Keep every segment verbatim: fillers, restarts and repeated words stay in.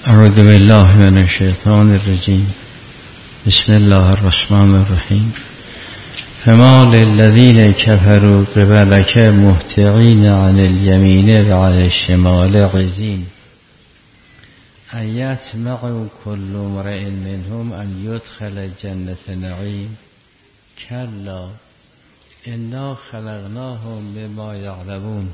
اعوذ بالله من الشیطان الرجیم. بسم الله الرحمن الرحیم. فما للذین کفروا قبلک مهطعین عن الیمین و عن الشمال عزین ان یطمع کل امرئ منهم ان یدخل جنة نعیم کلا انا خلقناهم بما یعلمون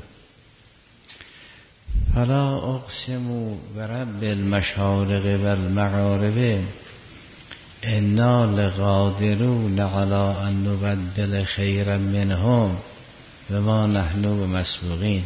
فلا اقسم برب المشارق والمغارب انا لقادرون على ان نبدل خيرا منهم وما نحن بمسبوقين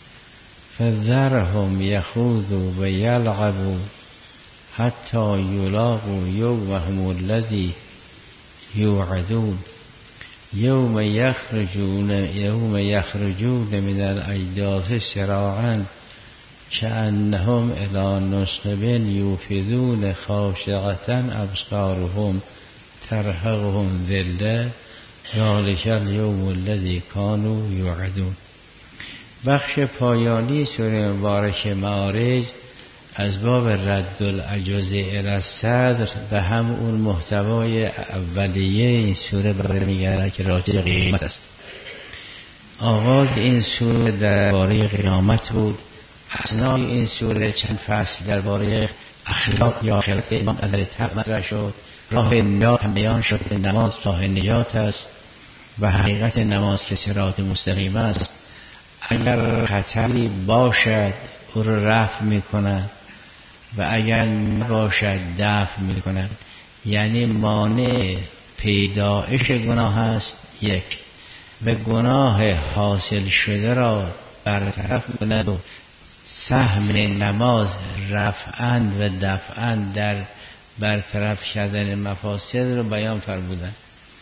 فذرهم يخوضوا ويلعبوا حتى يلاقوا يومهم الذي يوعدون يوم يخرجون يوم يخرجون من الأجداث سراعا كأنهم إلى نصب يوفدون خاشعة أبصارهم ترهقهم ذلة ذلك اليوم الذي كانوا يوعدون. بخش پایانی سوره مبارک معارج از باب رد العجز الی الصدر و هم اون محتوای اولیه این سوره برمیگرده که راجع به قیامت است. آغاز این سوره درباره قیامت بود. اثنای این سوره چند فصل درباره اخلاق یا آخرت امام از تق مطرح شد. راه نجات هم بیان شد. نماز راه نجات است و حقیقت نماز که صراط مستقیم است. اگر خطری باشد او را رفع می‌کند و اگر نباشد دفع می‌کند، یعنی مانع پیدایش گناه است یک، و گناه حاصل شده را برطرف می‌کند و سهم نماز رفعاً و دفعاً در برطرف کردن مفاسد رو بیان فرمودند.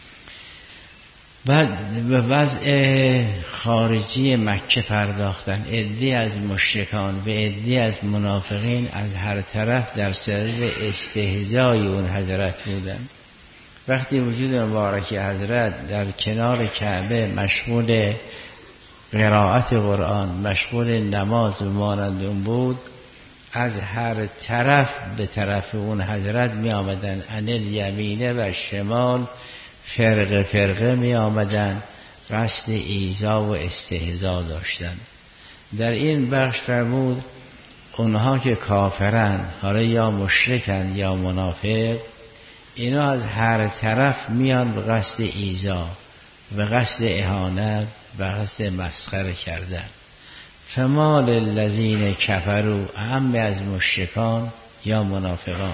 بعد به وضع خارجی مکه پرداختن. عده‌ای از مشرکان و عده‌ای از منافقین از هر طرف در صدد استهزای اون حضرت بودند. وقتی وجود مبارک حضرت در کنار کعبه مشغول قرائت قرآن، مشغول نماز و مانند اون بود، از هر طرف به طرف اون حضرت می آمدن. عن الیمین و شمال فرقه فرقه می آمدن، قصد ایذا و استهزا داشتن. در این بخش فرمود اونها که کافرن، حالا یا مشرکن یا منافق، اینا از هر طرف میان به قصد ایذا و قصد اهانت و قصد مسخره کردن. فما للذین کفروا، هم از مشرکان یا منافقان،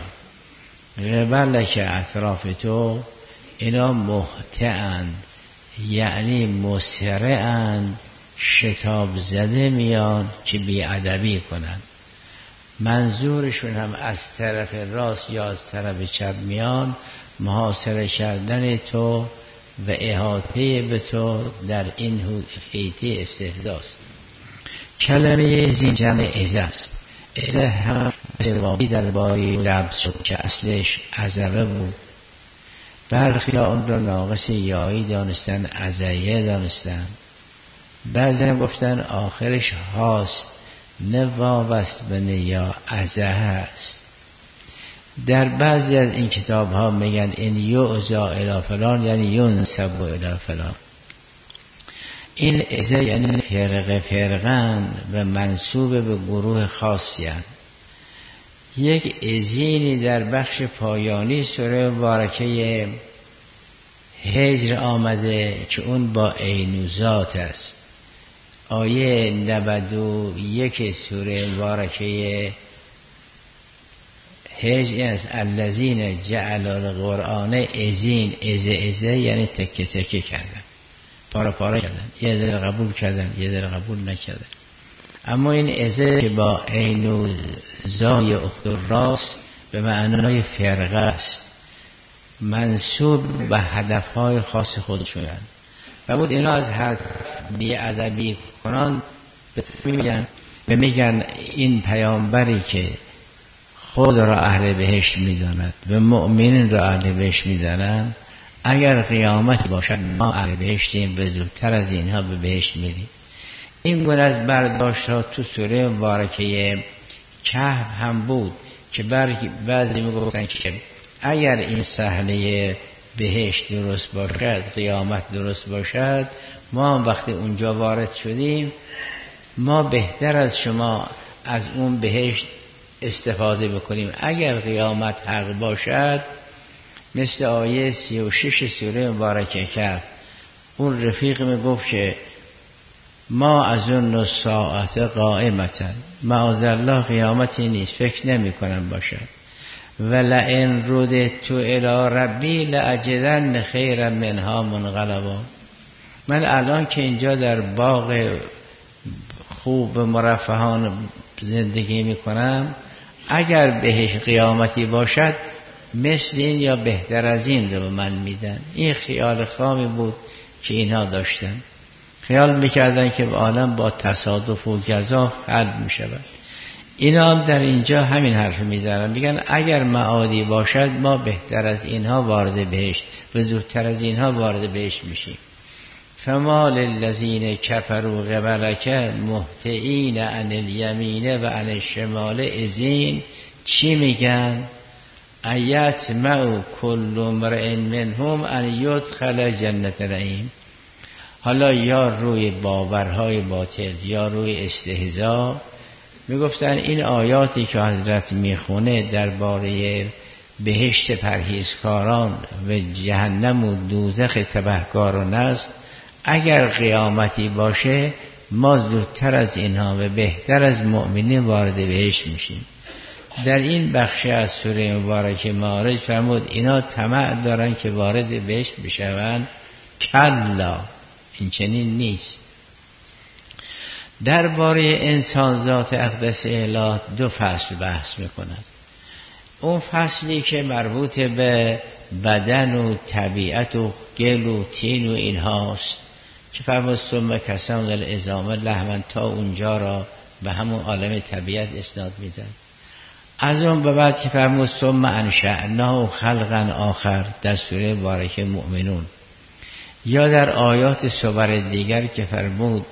قبل که اطراف تو، اینا مهطعن یعنی مسرعن، شتاب زده میان که بیادبی کنن. منظورشون هم از طرف راست یا از طرف چپ میان، محاصره کردن تو و احاطه به تو در این حیطه استهزاست. کلمه زین جمع عزه است. عزه هم سوابی در باری لبس شد که اصلش عزبه بود. برخی اون را ناقص یایی دانستن، عزیه دانستن. بعضی هم گفتن آخرش هاست، نه واو است و نه یا، عزه است. در بعضی از این کتاب ها میگن این یعزا الی فلان یعنی ینسب الی فلان. این عزه یعنی فرقه فرقن و منسوب به گروه خاصی هستند. یک عزینی در بخش پایانی سوره مبارکه هجر آمده که اون با عین ذات است. آیه نود و یک سوره مبارکه هجر است. الذین جعلوا القرآن عزین، عزه عزه یعنی تکه تکه کردن، پاره پاره کردن، یه در قبول کردن یه در قبول نکردن. اما این عزه که با عین و زای اخت راست به معنای فرقه است، منسوب به هدفهای خاص خودشونن. و بود اینا از هر بی‌ادبی کنان میگن و میگن این پیامبری که خود را اهل بهشت میداند و مؤمنین را اهل بهشت میدانند، اگر قیامت باشد ما اهل بهشتیم و زودتر از اینها به بهشت میریم. این گونه از برداشت ها تو سوره مبارکه کهف هم بود که بعضی میگفتن که اگر این صحنه بهشت درست باشد، قیامت درست باشد، ما هم وقتی اونجا وارد شدیم ما بهتر از شما از اون بهشت استفاده بکنیم. اگر قیامت حق باشد، مثل آیه سی و شش سوره مبارکه کرد، اون رفیق می گفت که ما از اون ساعت قائمتن، معاذالله قیامتی نیست، فکر نمی کنم باشد. ولئن رددت الی ربی لاجدن خیرا منها منقلبا. من الان که اینجا در باغ خوب مرفهان زندگی می کنم، اگر بهش قیامتی باشد مثل این یا بهتر از این رو به من میدن. این خیال خامی بود که اینها داشتن، خیال میکردن که عالم با تصادف و گزاف حل میشود. اینا هم در اینجا همین حرف میزنن، میگن اگر معادی باشد ما بهتر از اینها وارد بهشت و زودتر از اینها وارد بهشت میشیم. فما للذین کفروا قبلک مهطعین عن الیمین و عن الشمال عزین. چی میگن؟ ایطمع کل امرئ منهم ان یدخل جنت نعیم. حالا یا روی باورهای باطل یا روی استهزا میگفتن این آیاتی که حضرت میخونه درباره بهشت پرهیزکاران و جهنم و دوزخ تبهکاران است، اگر قیامتی باشه ما زودتر از اینها و بهتر از مؤمنین وارد بهشت میشیم. در این بخش از سوره مبارکه معارج فرمود اینا طمع دارن که وارد بهشت بشوند. کلا، این چنین نیست. درباره انسان ذات اقدس الهی دو فصل بحث میکنند. اون فصلی که مربوط به بدن و طبیعت و گل و تین و اینهاست که فرمود ثم کسونا العظام لحما، تا اونجا را به همون عالم طبیعت اسناد میدن. از اون به بعد که فرمود ثم انشأناه خلقا آخر در سوره مبارکه مؤمنون، یا در آیات صور دیگر که فرمود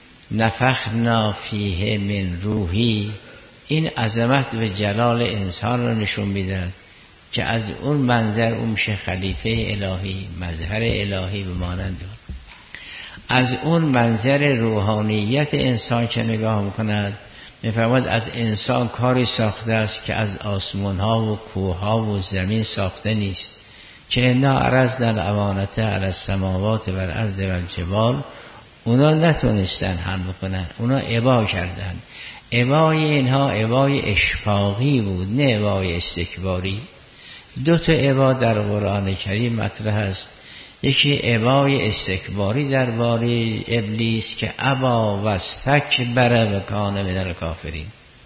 نفخنا فیه من روحی، این عظمت و جلال انسان را نشون میدن که از اون منظر اون میشه خلیفه الهی، مظهر الهی به مانند اون. از اون منظر روحانیت انسان که نگاه میکند میفرماد از انسان کاری ساخته است که از آسمان ها و کوه ها و زمین ساخته نیست، که انا عرضنا الامانة علی السماوات و الارض و الجبال. اونا نتونستن حمل بکنن، اونا ابا کردن. ابای اینها ابای اشفاقی بود، نه ابای استکباری. دو تا ابا در قرآن کریم مطرح است. یکی ابای استکباری درباره ابلیس که ابا و استکبر و کان من الکافرین.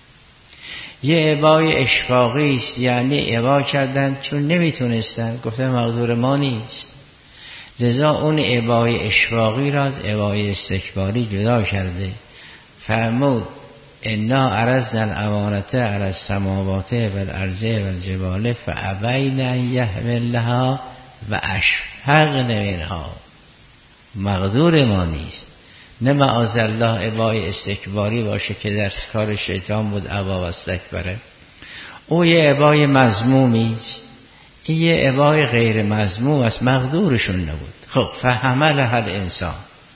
یه ابای اشفاقی است، یعنی ابا کردن چون نمیتونستن، گفتن مقدور ما نیست. لذا اون ابای اشفاقی را از ابای استکباری جدا کرده. فرمود انا عرضنا الامانة علی السماوات و الارض و الجبال فابین ان یحملنها و اشفقن منها. مقدور ما نیست. نه معاذالله ابای استکباری باشه که در کار شیطان بود ابا و استکبره. او یه ابای مذمومی است، این یه ابای غیر مذموم است، مقدورشون نبود. خب فحملها الانسان،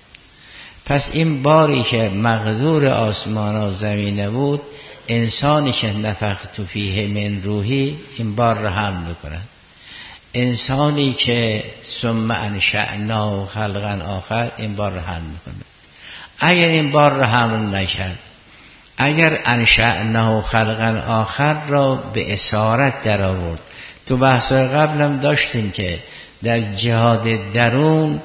پس این باری که مقدور آسمان و زمین بود، انسانی که نفخت فیه من روحی این بار را حمل میکنن. انسانی که ثم انشأناه خلقا آخر این بار را حمل میکنه. اگر این بار را حمل نکرد، اگر انشأناه خلقا آخر را به اسارت در آورد. تو بحثای قبلم داشتیم که در جهاد درون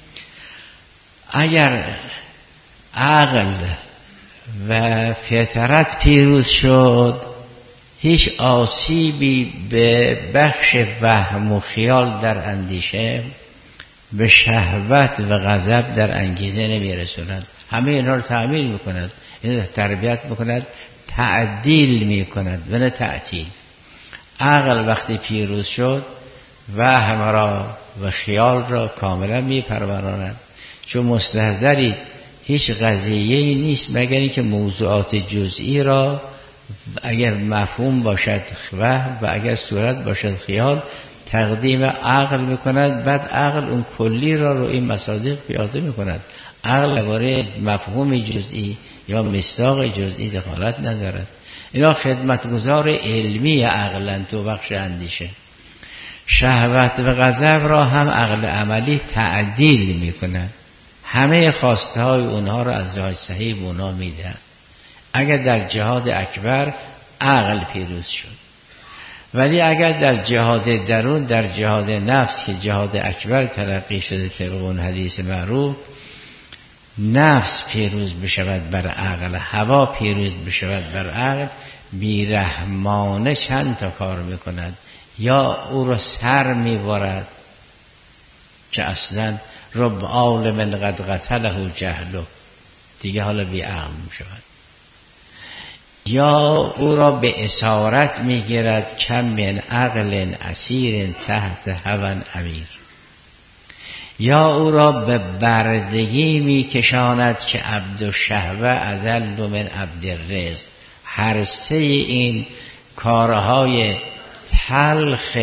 اگر عقل و فطرت پیروز شد، هیچ آسیبی به بخش وهم و خیال در اندیشه، به شهوت و غضب در انگیزه نمیرسوند. همه اینا رو تعمیل میکند، این تربیت میکند، تعدیل میکند و نه تعطیل. عقل وقتی پیروز شد وهم را و خیال را کاملا میپروراند، چون مستحضری هیچ قضیه‌ای نیست مگر اینکه موضوعات جزئی را اگر مفهوم باشد وهم و اگر صورت باشد خیال تقدیم عقل میکند، بعد عقل اون کلی را رو این مصادیق پیاده میکند. عقل درباره مفهوم جزئی یا مصداق جزئی دخالت ندارد. اینا خدمتگزار علمی عقلن تو بخش اندیشه. شهوت و غضب را هم عقل عملی تعدیل میکند، همه خواسته های اونها را از راه صحیح به اونها میدهد. اگر در جهاد اکبر عقل پیروز شد، ولی اگر در جهاد درون، در جهاد نفس که جهاد اکبر تلقی شده طبق اون حدیث معروف، نفس پیروز بشود بر عقل، هوا پیروز بشود بر عقل، بیرحمانه چند تا کار میکند. یا او را سر میبرد که اصلا رب عالم قد قتله جهله، دیگه حالا بی عقل میشود. یا او را به اسارت میگیرد کم من عقل اسیر تحت هوى امیر. یا او را به بردگی میکشاند که عبد الشهوه اذل من عبد الرزق. هر سه این کارهای تلخ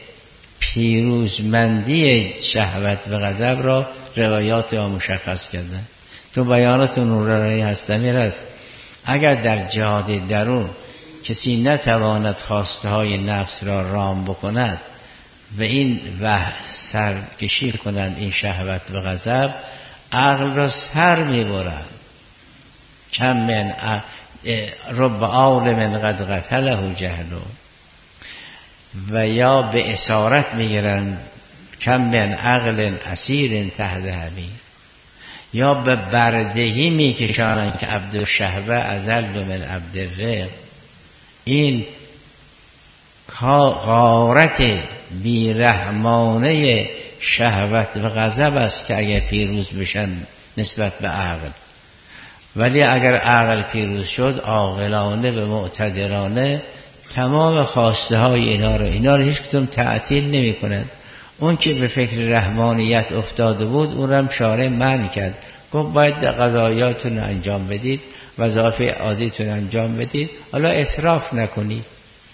پیروزمندی شهوت و غضب را روایات ها مشخص کردن. تو بیانات نورانی هستنی است. اگر در جهاد درون کسی نتواند خواسته های نفس را رام بکند و این و سرکشی کنند این شهوت و غضب، عقل را سر میبرند. کم من رب عالم قد قتله جهله. و یا به اسارت میگیرند کم من عقل اسیر تحت هوی. یا به بردگی میکشانند که عبد الشهوه اذل من عبد الرزق. این غارت بیرحمانه شهوت و غضب است که اگر پیروز بشن نسبت به عقل. ولی اگر عقل پیروز شد، عاقلانه و معتدلانه تمام خواسته های اینا رو اینا رو هیچ کدوم تعطیل نمی کند. اون که به فکر رحمانیت افتاده بود اون رو هم شارع منع کرد، گفت باید قضایاتون انجام بدید، وظایف عادیتون انجام بدید، حالا اسراف نکنید.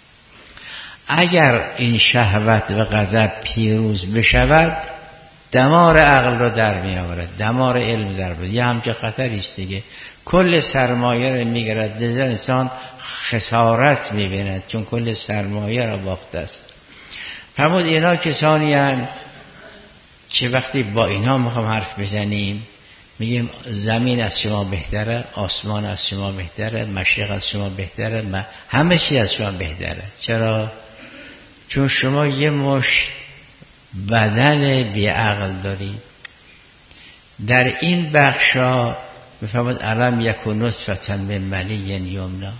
اگر این شهوت و غضب پیروز بشود، دمار عقل رو در می آورد، دمار علم در بود. یه همچه خطری است دیگه. کل سرمایه رو میگیرد، لذا انسان خسارت میبیند چون کل سرمایه را باخته است. فرمود اینا کسانی هستند که وقتی با اینا میخوام حرف بزنیم میگیم زمین از شما بهتره، آسمان از شما بهتره، مشرق از شما بهتره، همه چی از شما بهتره. چرا؟ چون شما یه مش بدن بی عقل دارید. در این بخشا بفرمود علم یکون نطفة من منی یمنا.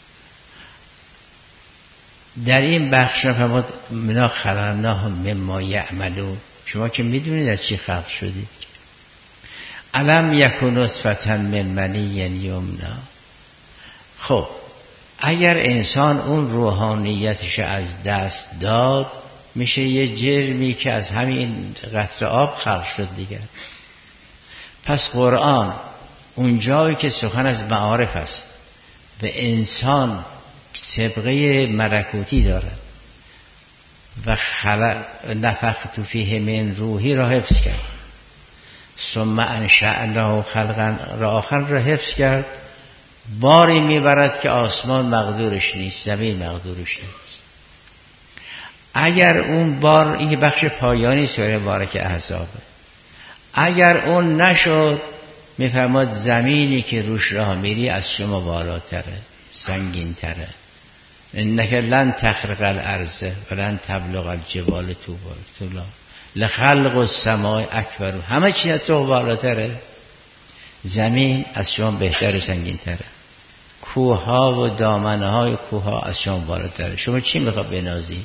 در این بخش بفرمود منا خلقناهم مما یعملون. شما که میدونید از چی خلق شدید. علم یکون نطفة من منی یمنا. خب اگر انسان اون روحانیتش از دست داد، میشه یه جرمی که از همین قطره آب خلق شد دیگر. پس قرآن اون جایی که سخن از معارف است و انسان سبقه ملکوتی دارد و خلق نفخت فیه من روحی را حفظ کرد، ثم انشأناه خلقا را آخر را حفظ کرد، باری میبرد که آسمان مقدورش نیست، زمین مقدورش نیست. اگر اون بار، این بخش پایانی سوره بارک احزابه، اگر اون نشد میفرماد زمینی که روش راه میری از شما بالاتره، سنگین تره. انک لن تخرق الارض ولن تبلغ الجبال طولا لخلق السماء اکبر. همه چیز تو بالاتره، زمین از شما بهتر و سنگین تره، کوه ها و دامنه های کوه ها از شما بالاتره. شما چی میخواد بنازی؟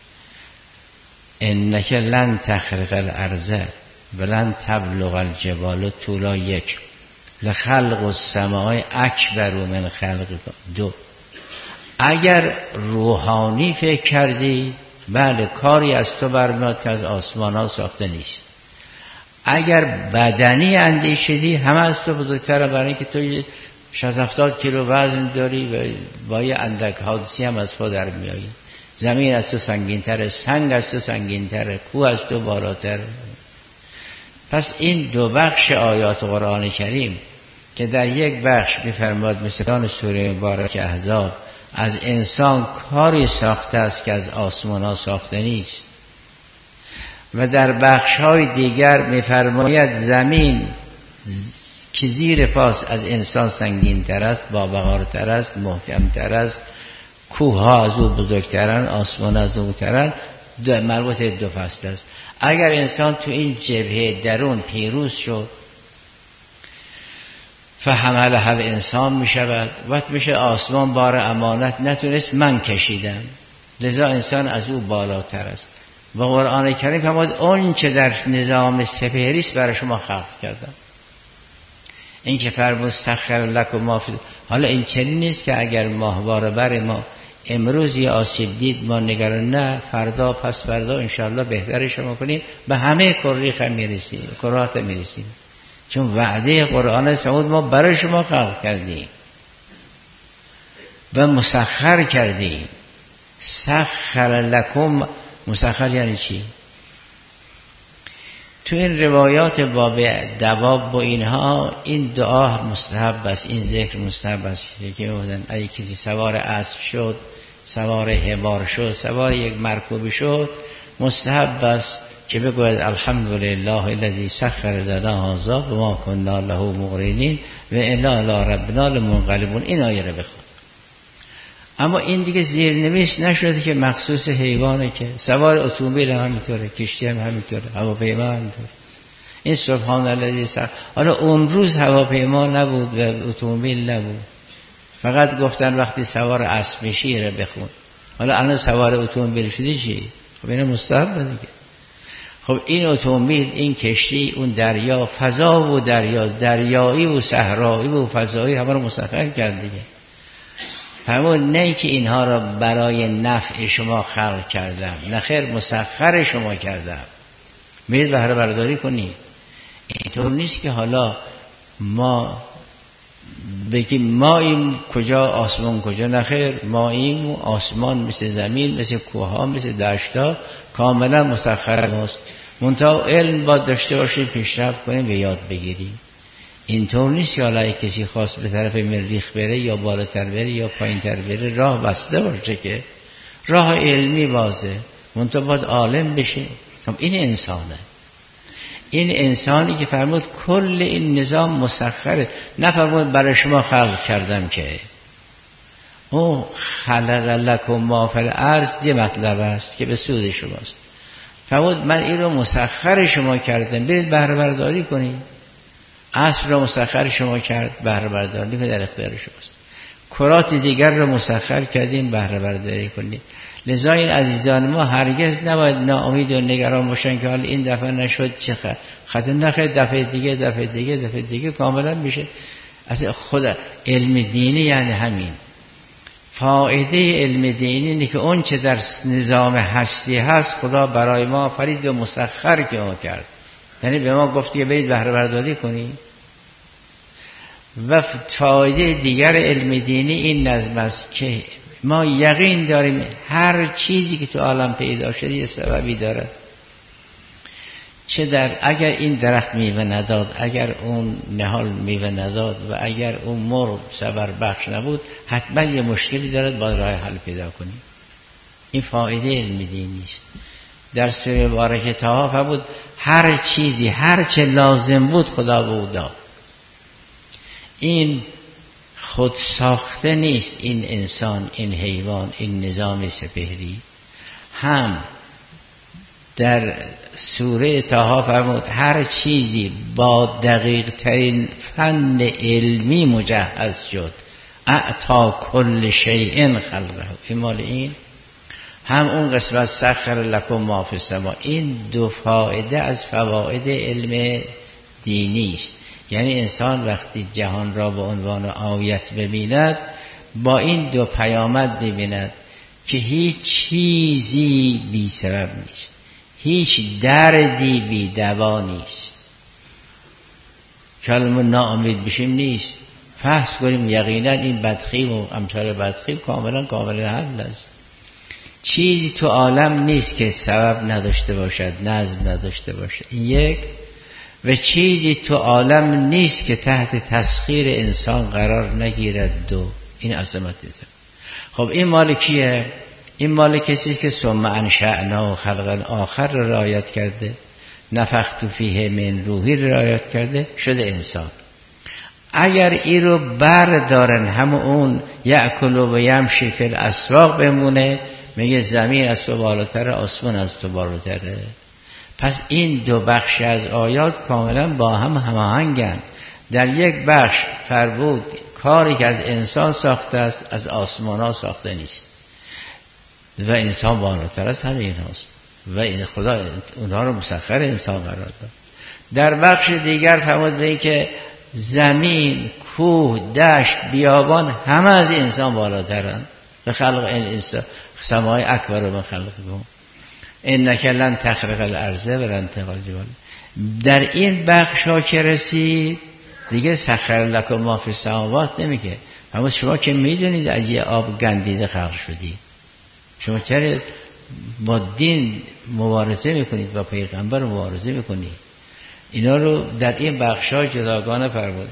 انک لن تخرق الارض ولن تبلغ الجبال طولا یک لخلق السماء اکبر من خلق دو. اگر روحانی فکر کردی، بله کاری از تو برمیاد که از آسمان ها ساخته نیست. اگر بدنی اندیشیدی، همه از تو بزرگتره، برای اینکه تو شصت هفتاد کیلو وزن داری و با یه اندک حادثی هم از پا در میایی. زمین از تو سنگین‌تره، سنگ از تو سنگین‌تره، کوه از تو بالاتر. پس این دو بخش آیات قرآن کریم که در یک بخش می‌فرماد مثل سوره مبارک احزاب از انسان کاری ساخته است که از آسمان‌ها ساخته نیست، و در بخش‌های دیگر می‌فرماید زمین که زیر پاس از انسان سنگین‌تر است، باوقارتر است، محکم‌تر است، کوه‌ها از او بزرگترن، آسمان از او بزرگترن. مربوط دو فصل است. اگر انسان تو این جبهه درون پیروز شد فحمل هر انسان می شود، وقت میشه آسمان بار امانت نتونست، من کشیدم، لذا انسان از او بالاتر است. و قرآن کریم فرمود اون چه در نظام سپهری است برای شما خلق کردم. این که فرمود سخر لکم ما فی، حالا این چنین نیست که اگر ماهواره بر ما امروز یه آسیب دید ما نگران، نه، فردا پس فردا انشاءالله بهترش ما کنیم، به همه کریخ هم میرسیم، کرات هم میرسیم، چون وعده قرآن است ما برای شما خلق کردیم و مسخر کردیم. سخر لکم، مسخر یعنی چی؟ تو این روایات باب دواب و اینها این دعا مستحب است، این ذکر مستحب است که میگن اگه کسی سوار اسب شد، سوار حمار شد، سوار یک مرکوب شد، مستحب است که بگوید الحمدلله الذی سخر لنا هذا و ما كنا له مقرنین و انا الی ربنا لمنقلبون. این آیه رو بخون. اما این دیگه زیرنویس نشده که مخصوص حیوانه، که سوار اتومبیل هم همینطوره، کشتی هم همینطوره، هواپیما هم همینطوره. این سبحان الذی سخر، حالا اون روز هواپیما نبود و اتومبیل نبود، فقط گفتن وقتی سوار اسب میشی رو بخون. حالا الان سوار اتومبیل شدی چی؟ خب این مستحب دیگه. خب این اتومبیل، این کشتی، اون دریا، فضا و دریا، دریایی و صحرایی و فضایی همه رو مسخر کرد دیگه. فرمود نه که اینها را برای نفع شما خلق کردم، نه خیر، مسخر شما کردم، میرید بهره برداری کنید. اینطور نیست که حالا ما بگیم ما این کجا آسمان کجا، نه خیر، ما این آسمان مثل زمین، مثل کوها، مثل دشتا کاملا مسخر ماست، منتها علم باید داشته باشیم، پیشرفت کنیم و یاد بگیریم. اینطور نیست که حالا کسی خواست به طرف مریخ بره یا بالاتر بره یا پایینتر بره، راه بسته باشه، که راه علمی بازه، منتها باید عالم بشه. این انسانه، این انسانی که فرمود کل این نظام مسخره، نفرمود برای شما خلق کردم، که او خلق لکم ما فی الارض یه مطلب است که به سود شماست. فرمود من این رو مسخر شما کردم، برید بهره برداری کنید. اسب را مسخر شما کرد، بهره برداری که در اختیار شماست. کرات دیگر را مسخر کردیم، بهره برداری کنید. لذا این عزیزان ما هرگز نباید ناامید و نگران باشن که حالا این دفعه نشد چه خطر، نخیر، دفعه دیگه دفعه دیگه دفعه دیگه کاملا میشه. اصلا خود علم دینی یعنی همین. فایده علم دینی اینه که اون چه در نظام هستی هست خدا برای ما فرید و مسخر که ما کرد، یعنی به ما گفت که برید بهره برداری کنید. و فایده دیگر علم دینی این نظم است که ما یقین داریم هر چیزی که تو عالم پیدا شده یه سببی داره. چه در اگر این درخت میوه نداد، اگر اون نهال میوه نداد و اگر اون مرغ صبر بخش نبود، حتما یه مشکلی دارد، باید راه حل پیدا کنیم. این فایده علم دینی است. در سوره مبارکه طه فرمود هر چیزی هر چه لازم بود خدا به او داد. این خود ساخته نیست، این انسان، این حیوان، این نظام سپهری. هم در سوره طه فرمود هر چیزی با دقیق ترین فن علمی مجهز شد، اعطا کل شیء خلقه. ایمال این هم اون قسمت سخر لکم ما فی السماء، این دو فایده از فواید علم دینی است. یعنی انسان وقتی جهان را به عنوان آیت ببیند، با این دو پیامد ببیند که هیچ چیزی بی سبب نیست، هیچ دردی بی دوا نیست. کلمه ناامید بشیم نیست. فحص کنیم یقینا این بدخیم و امثال بدخیم کاملا کاملا حل است. چیزی تو عالم نیست که سبب نداشته باشد، نظم نداشته باشد، این یک. و چیزی تو عالم نیست که تحت تسخیر انسان قرار نگیرد، دو. این عظمت است. خب این مال کیه؟ این مال کسی است که ثم انشأنا خلقا آخر را رعایت کرده، نفخت فیه من روحی را رعایت کرده، شده انسان. اگر این رو بردارن هم اون یأکل و یمشی فی الاسواق بمونه، میگه زمین از تو بالاتره، آسمان از تو بالاتره. پس این دو بخش از آیات کاملا با هم هماهنگن. در یک بخش فرمود کاری که از انسان ساخته است از آسمان ها ساخته نیست و انسان بالاتر از همه این هاست و این خدا اونها رو مسخر انسان قرار داد. در بخش دیگر فرمود به این که زمین، کوه، دشت، بیابان همه از انسان بالاترن. به خلق این انسان سمای اکبر و خلقکم انک لن تخرق الارض ولن تنقل الجبال. در این بخش ها که رسید دیگه سخر لکم ما فی السماوات نمیگه. اما شما که میدونید از یه آب گندیده خلق شدید، شما چرا با دین مبارزه میکنید، با پیغمبر مبارزه میکنید؟ اینا رو در این بخش ها جداگانه فرمود.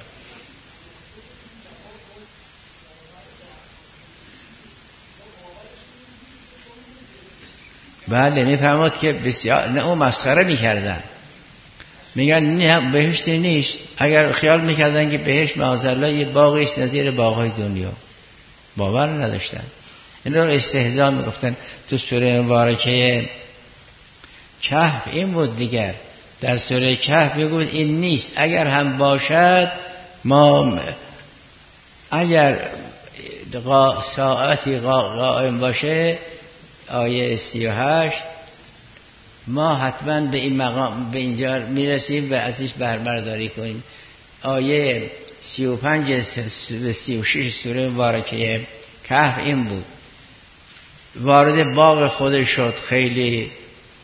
بله میفهمد که بسیار نه اون مسخره میکردن، میگن نه بهشت نیست. اگر خیال میکردن که بهشت معاذالله یه باغی است نظیر باغهای دنیا، باور نداشتن. این رو استهزا میگفتن. تو سوره مبارکه کهف این بود دیگر. در سوره کهف میگفت این نیست، اگر هم باشد ما اگر قا ساعتی قائم باشه، آیه سی و هشت، ما حتما به این مقام به اینجا میرسیم و ازش بهره‌برداری کنیم. آیه سی و پنج و سی و شش سوره مبارکه کهف این بود. وارد باغ خودش شد خیلی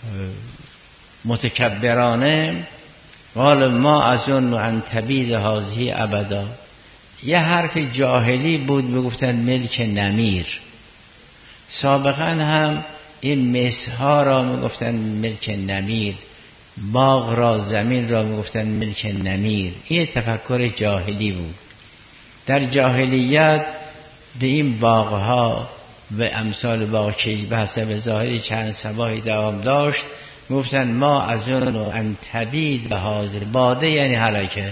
متکبرانه، قال ما اظن ان تبید هذه ابدا. یه حرف جاهلی بود، میگفتن ملک نمیر. سابقا هم این مسها را میگفتن ملک نمیر، باغ را، زمین را میگفتن ملک نمیر. این تفکر جاهلی بود. در جاهلیت به این باغها و امثال باغ که به حسب ظاهری چند صباحی دوام داشت میگفتن ما از اون ان تبید به حاضر باده، یعنی هلاکه.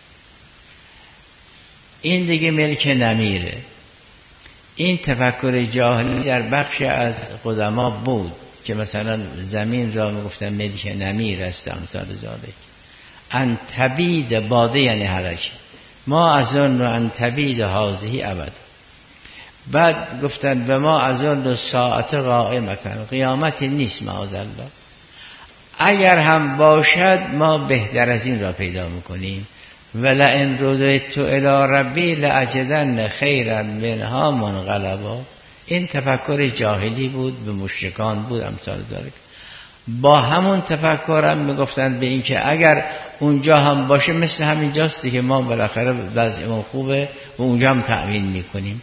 این دیگه ملک نمیره. این تفکر جاهلی در بخش از قدما بود که مثلا زمین را میگفتن ملک نمیر است، امثال ذالک. ان تبید باده یعنی هلاکه. ما از اون ان تبید هذه ابد. بعد گفتن به ما از اون ساعت قائمتن، قیامتی نیست معاذالله. اگر هم باشد ما بهتر از این را پیدا میکنیم. ولئن رددت الی ربی لاجدن خیرا منها منقلبا. این تفکر جاهلی بود، به مشرکان بود امثال ذالک. با همون تفکرم میگفتن به این که اگر اونجا هم باشه مثل همینجاست که ما بالاخره وضعمون خوبه و اونجا هم تأمین میکنیم.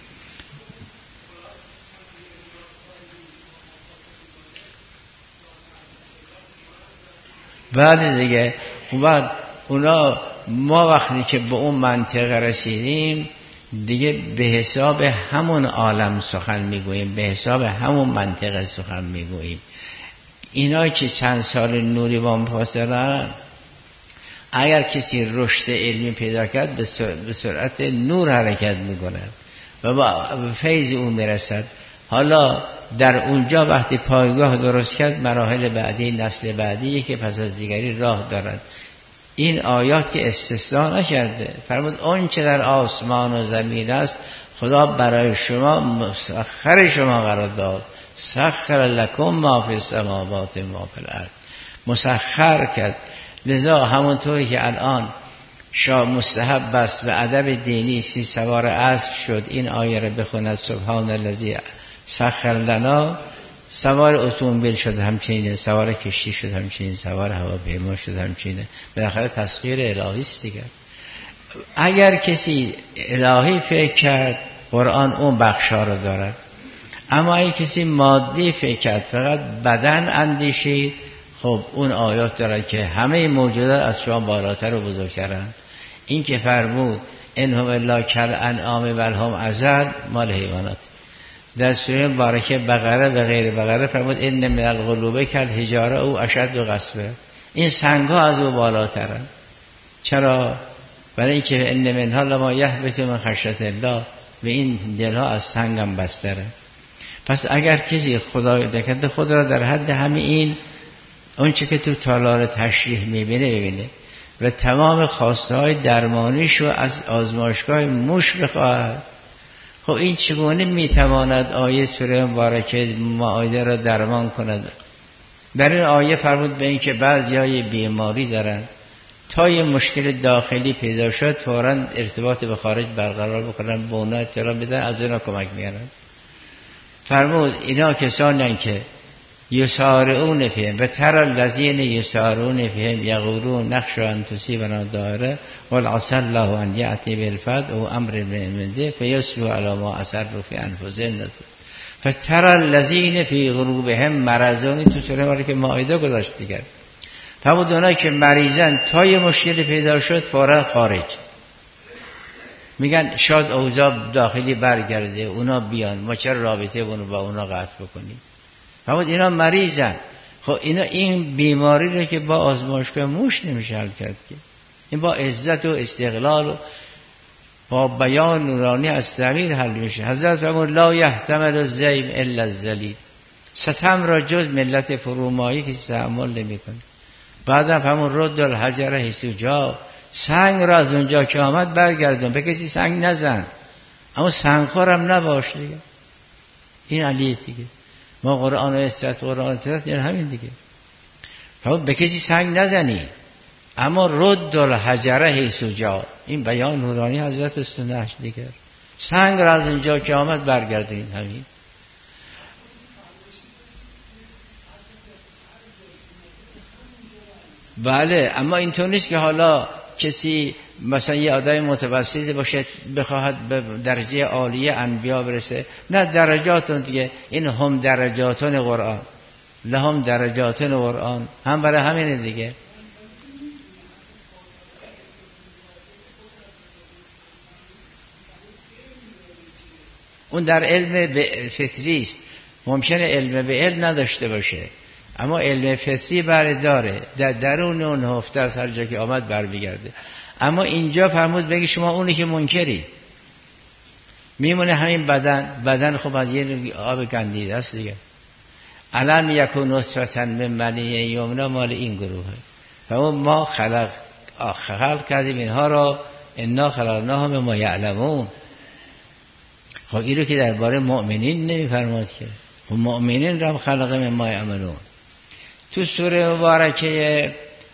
بعد دیگه بعد اونا ما وقتی که به اون منطقه رسیدیم دیگه به حساب همون عالم سخن میگوییم، به حساب همون منطقه سخن میگوییم. اینا که چند سال نوری با مفاصله، اگر کسی رشد علمی پیدا کرد به سرعت نور حرکت میکنه و با فیض اون میرسد. حالا در اونجا وقتی پایگاه درست کرد، مراحل بعدی، نسل بعدی که پس از دیگری راه دارد. این آیات که استثناء نکرده، فرمود اون چه در آسمان و زمین است خدا برای شما مسخر شما قرار داد. سخر لکم ما فی السماوات ما فی الارض. مسخر کرد. لذا همونطوری که الان شاه مستحب است و ادب دینی سی سوار اسب شد این آیه رو بخوند سبحان الذی سخر لنا، سوار اتومبیل شد همچنین، سوار کشتی شد همچنین، سوار هواپیما شد همچنین. بالاخره تسخیر الهی است دیگه. اگر کسی الهی فکر کرد قرآن اون بخشا رو دارد، اما اگر کسی مادی فکر کرد فقط بدن اندیشید، خب اون آیات دارد که همه موجودات از شما بالاتر و بزرگترن. این که فرمود انهم الا کالانعام بل هم اضل، مال حیوانات. در سوره مبارکه بقره و غیر بقره فرمود ان من القلوب کالحجاره او اشد قسوه، این سنگ ها از او بالاترن. چرا؟ برای اینکه ان منها لما یهبط من خشیت الله، و این دلها از سنگ هم بستره. پس اگر کسی خدای دکت خود را در حد همین این اون چه که تو تالار تشریح میبینه ببینه و تمام خواسته های درمانیشو از آزمایشگاه موش بخواهد، خب این چگونه میتواند آیه سوره مبارکه مائده را درمان کند؟ در این آیه فرمود به این که بعضی های بیماری دارن، تا یه مشکل داخلی پیدا شد فوراً ارتباط به خارج برقرار بکنن، به اونا اطلاع بدن، از اونا کمک میارن. فرمود اینا کسانی که یسارعون فیهم و تری الذین یسارعون فیهم یقولون نخشی ان تصیبنا دائره قل عسی الله ان یأتی بالفتح او امر من عنده فیصبحوا علی ما اسروا فی انفسهم فتری الذین فی قلوبهم مرض، تو سوره مبارکه مائده گذاشت دیگر. فرمود اونایی که مریضن تا یه مشکلی پیدا شد فوراً خارج میگن شاید اوضاع داخلی برگرده، اونا بیان، ما چرا رابطه اونو با اونا قطع بکنیم؟ فرمود اینا مریضن. خب اینا این بیماری رو که با آزمایشگاه موش نمیشه حل کرد که، این با عزت و استقلال و با بیان نورانی از ضمیر حل میشه. حضرت فرمود لا یحتمل الزیم الا الذلیل، ستم را جز ملت فرومایی که تحمل نمیکنه. بعدم فرمود رد الحجر حیث جاء، سنگ را از اونجا که آمد برگردون، به کسی سنگ نزن، اما سنگ خورم نباش دیگه. این علیه دیگه. ما قرآن و استرات قرآن استرات یعنی همین دیگه. فرمود به کسی سنگ نزنی، اما رد الحجر حیث جاء، این بیان نورانی حضرت استنهش دیگه. سنگ را از اونجا که آمد برگردون، همین. بله، اما اینطور نیست که حالا کسی مثلا یه آدم متوسط باشه بخواهد به درجه عالیه انبیا برسه، نه، درجاتون دیگه. این هم درجاتون قرآن، لهم درجاتون قرآن، هم برای همینه دیگه. اون در علم فطری است، ممکنه علم به علم نداشته باشه، اما علم فطری بر داره، در درون اون هفته از هر جا که آمد بر میگرده. اما اینجا فرمود بگی شما اونی که منکری، میمونه همین بدن. بدن خب از یه آب گندیده است دیگه. علم یکون نطفة من منی یمنا، مال این گروهه. فرمود ما خلق خلق کردیم اینها را، انا خلقناهم مما یعلمون. خب این رو که درباره مؤمنین نمیفرماد که، خب مؤمنین را خلق مما یعملون. تو سوره مبارکه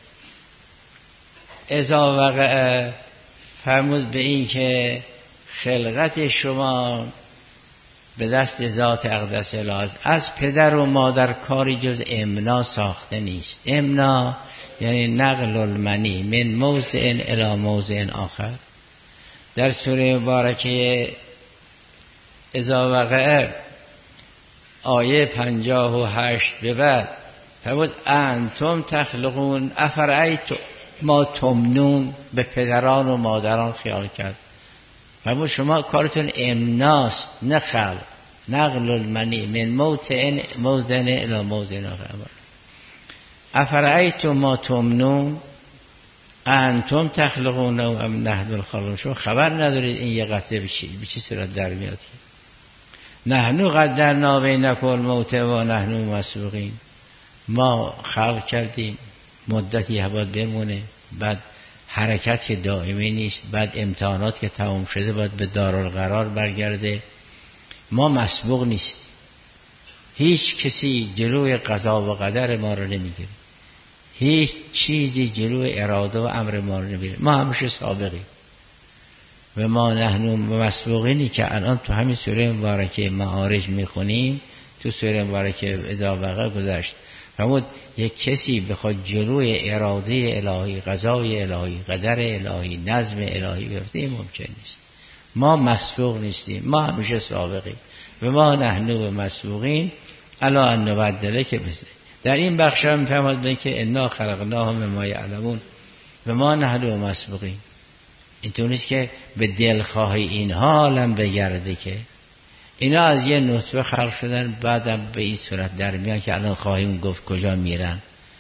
اذا وقع فرمود به این که خلقت شما به دست ذات اقدس الهی، از پدر و مادر کاری جز امنا ساخته نیست. امنا یعنی نقل المنی من موضع الی موضع آخر. در سوره مبارکه اذا وقع آیه پنجاه و هشت به بعد فرمود انتم تخلقون افرأیتم ما تمنون، به پدران و مادران خیال کرد. فرمود شما کارتون امناست نه خلق، نقل المنی من موضع موضع الی موضع آخر. افرأیتم ما تمنون انتم تخلقون ام نحن الخالقون، شما خبر ندارید این یه قطعه به چی صورت در میاد. نحن قدرنا بینکم الموت و نحن مسبوقین، ما خلق کردیم، مدتی باید بمونه، بعد حرکت که دائمی نیست، بعد امتحانات که تمام شده باید به دارالقرار برگرده. ما مسبوق نیست، هیچ کسی جلوی قضا و قدر ما رو نمیگیره، هیچ چیزی جلوی اراده و امر ما رو نمیگیره، ما همیشه سابقیم. و ما نحن مسبوقینی که الان تو همین سوره مبارکه معارج میخونیم، تو سوره مبارکه اذا وقع گذشت. فرمود یک کسی بخواد جلوی اراده الهی، قضای الهی، قدر الهی، نظم الهی بیفته این ممکن نیست. ما مسبوق نیستیم، ما همیشه سابقیم و ما نحن به مسبوقین الا ان نبدله که بزه. در این بخش هم میفهمد که انا خلقناهم مما یعلمون و ما نحن به مسبوقین. اینطور نیست که به دلخواه اینها عالم بگرده، که اینا از یه نطفه خلق شدن بعدم به این صورت در میان که الان خواهیم گفت کجا میرن.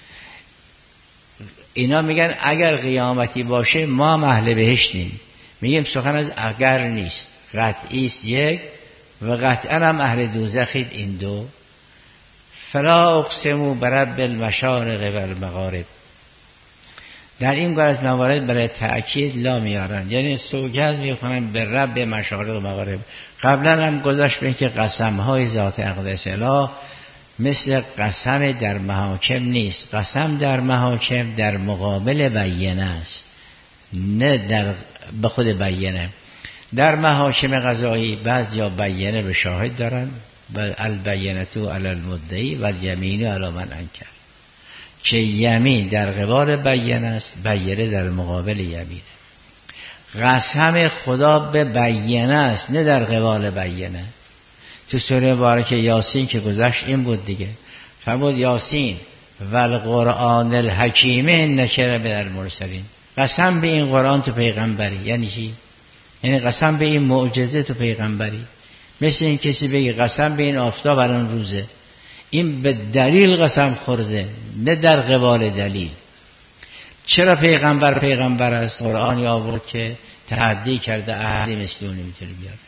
اینا میگن اگر قیامتی باشه ما هم اهل بهشتیم. میگیم سخن از اگر نیست، قطعی است یک، و قطعا هم اهل دوزخید این دو. فلا اقسموا برب المشارق والمغارب. در این گونه از موارد برای تأکید لا میارن، یعنی سوگند میخونن به رب مشارق و مغارب. قبلا هم گذشت به که قسمهای ذات اقدس اله مثل قسم در محاکم نیست. قسم در محاکم در مقابل بیانه است، نه در به خود بیانه. در محاکم قضایی بعض یا بیانه به شاهد دارن، البینة علی المدعی و الیمین علی من انکر، که یمین در قبال بیانه است، بیانه در مقابل یمینه. قسم خدا به بیانه است نه در قبال بیانه. تو سوره مبارکه یاسین که گذشت این بود دیگه، فرمود یاسین و القرآن الحکیم انک لمن المرسلین. قسم به این قرآن تو پیغمبری. یعنی چی؟ یعنی قسم به این معجزه تو پیغمبری. مثل این کسی بگه قسم به این آفتاب الان روزه، این به دلیل قسم خورده نه در قبال دلیل. چرا پیغمبر پیغمبر است؟ قرآنی آورد که تحدی کرده احدی مثل اون نمیتونه بیاره.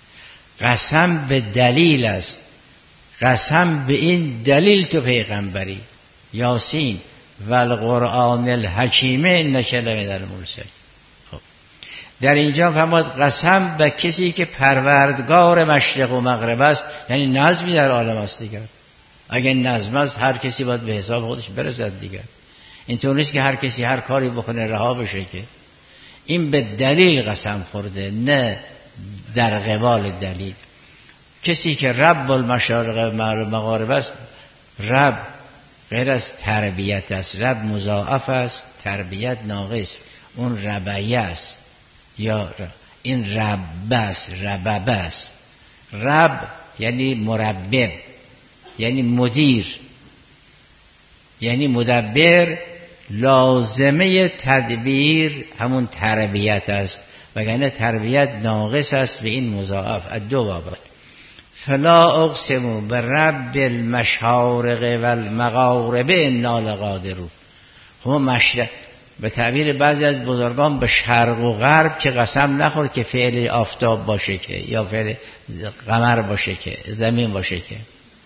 قسم به دلیل است، قسم به این دلیل تو پیغمبری. یاسین و القرآن الحکیم انک لمن المرسلین. خب در اینجا فرمود قسم به کسی که پروردگار مشرق و مغرب است، یعنی نظمی در عالم است دیگر. اگه نظم است هر کسی باید به حساب خودش برسد دیگر. اینطور نیست که هر کسی هر کاری بکنه رها بشه، که این به دلیل قسم خورده نه در قبال دلیل. کسی که رب المشارق و مغارب است، رب غیر از تربیت است، رب مضاعف است، تربیت ناقص، اون ربیه است یا این رب است، ربب است. رب یعنی مربب، یعنی مدیر، یعنی مدبر. لازمه تدبیر همون تربیت است، وگرنه تربیت ناقص است به این مضاعف. دو بابت. فلا اقسم برب المشارق والمغارب انا لقادرون. هم مشرق به تعبیر بعضی از بزرگان به شرق و غرب که قسم نخورد که فعل آفتاب باشه که یا فعل قمر باشه که زمین باشه، که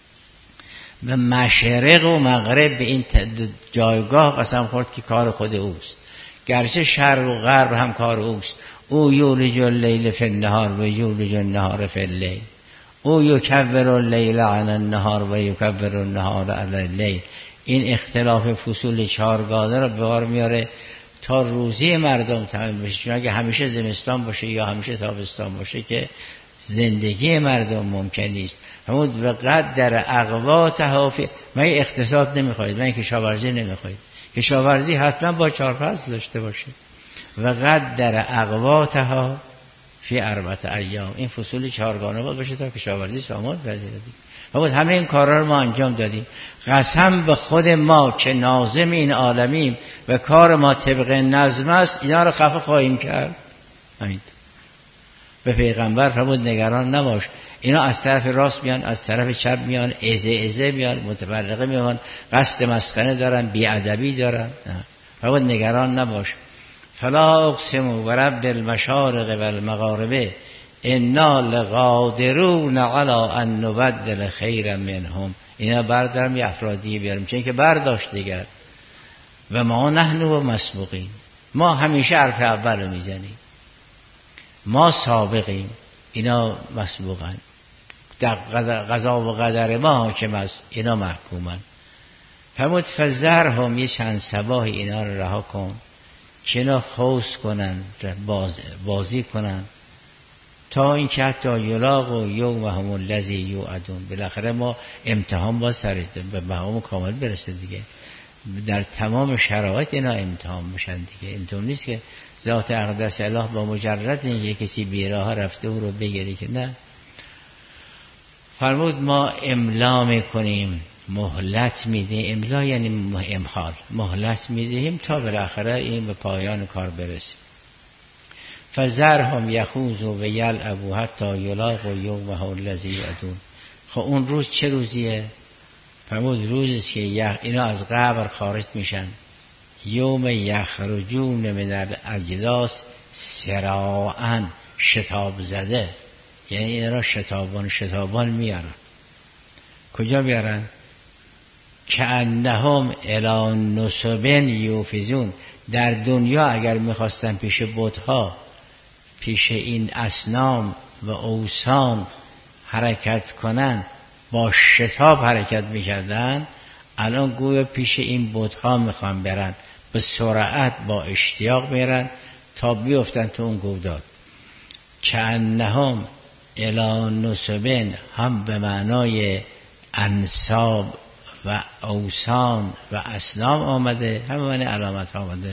به مشرق و مغرب به این جایگاه قسم خورد که کار خود اوست. گرچه شرق و غرب هم کار اوست. او یولج اللیل فی النهار و یولج النهار فی اللیل. او یکبر اللیل عن النهار و یکبر النهار علی اللیل. این اختلاف فصول چهارگانه را به کار میاره تا روزی مردم تمام بشه. چون اگه همیشه زمستان باشه یا همیشه تابستان باشه که زندگی مردم ممکن نیست. همون وقت در اقواتها فی. من اقتصاد نمیخواید، من کشاورزی نمیخواید. کشاورزی حتما با چهار فصل داشته باشه. وقت در اقواتها فی اربعة ایام. این فصول چهارگانه بود باشه تا کشاورزی سامون پذیره. همون همه این کارا رو ما انجام دادیم. قسم به خود ما که ناظم این عالمیم و کار ما طبق نظم است، اینا رو خفه خواهیم کرد. همین. به پیغمبر فرمود نگران نباش، اینا از طرف راست میان، از طرف چپ میان، ازه ازه میان، متفرقه میان، قصد مسخره دارن، بیادبی دارن. فرمود نگران نباش. فلا اقسم برب المشارق والمغارب انا لقادرون علی ان نبدل خیرا منهم. اینا بردارم یه افرادی بیارم، چون که برداشت دیگر. و ما نحن و مسبوقین. ما همیشه حرف اول رو میزنیم، ما سابقیم، اینا مسبوقن. در قضا و قدر ما حاکم است، اینا محکومن. فرمود فذرهم، یه چند صباحی اینا رو رها کن که اینا خوض کنن، باز بازی کنن تا اینکه حتی یلاق و یومهم الذی یوعدون. بالاخره ما امتحان با سر به مقام کامل برسه دیگه. در تمام شرایط اینا امتحان میشن دیگه. اینطور نیست که ذات اقدس الله با مجرد اینکه کسی بیراه رفته او رو بگیری که نه. فرمود ما املا میکنیم، مهلت میدیم. املا یعنی امحال، مهلت میدیم تا بالاخره این به پایان کار برسه. فذرهم یخوضوا و یلعبوا حتی یلاقوا یومهم الذی یوعدون. خب اون روز چه روزیه؟ فرمود روزی است که یخ اینا از قبر خارج میشن. یوم یخرجون من الاجداث سراعا، شتاب زده، یعنی اینا را شتابان شتابان میارن. کجا بیارن؟ کأنهم الی نصب یوفزون. در دنیا اگر میخواستن پیش بتها، پیش این اصنام و اوثان حرکت کنن، با شتاب حرکت میکردن، الان گویا پیش این بتها میخوان برن، به سرعت با اشتیاق میرن تا بیفتن تو اون گودال. کأنهم الی نصب، هم به معنای انساب و اوثان و اصنام آمده، هم به معنی علامت آمده.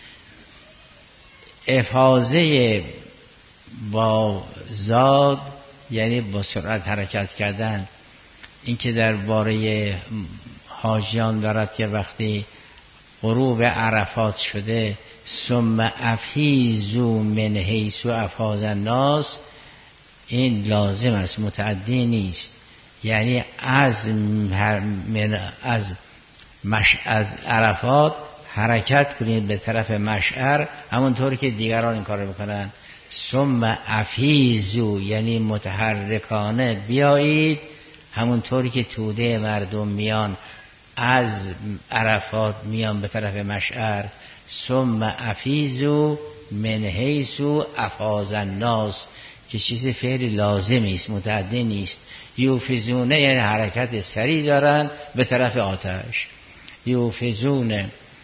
افاضه با زاد یعنی با سرعت حرکت کردن. این که درباره حاجیان دارد که وقتی غروب عرفات شده ثم افیضوا من حیث افاض الناس، این لازم است، متعدی نیست. یعنی از من از مش از عرفات حرکت کنید به طرف مشعر، همونطوری که دیگران این کار میکنن. ثم افیضوا یعنی متحرکانه بیایید، همونطوری که توده مردم میان از عرفات میان به طرف مشعر. ثم افیضوا من حیث افاض الناس، که چیز فعل لازمی است، متعدی نیست. یوفزونه یعنی حرکت سریع دارن به طرف آتش. یوفزونه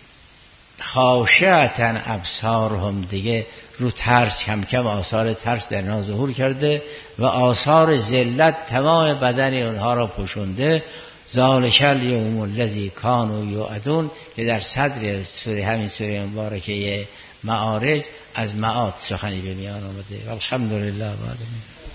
خاشعتا ابصارهم، دیگه رو ترس کم کم آثار ترس در اینا ظهور کرده و آثار ذلت تمام بدن اونها را پوشونده. ذالک الیوم الذی کانوا یوعدون، که در صدر سوره همین سوره مبارکه معارج از معاد سخنی به میان آمده. الحمدلله.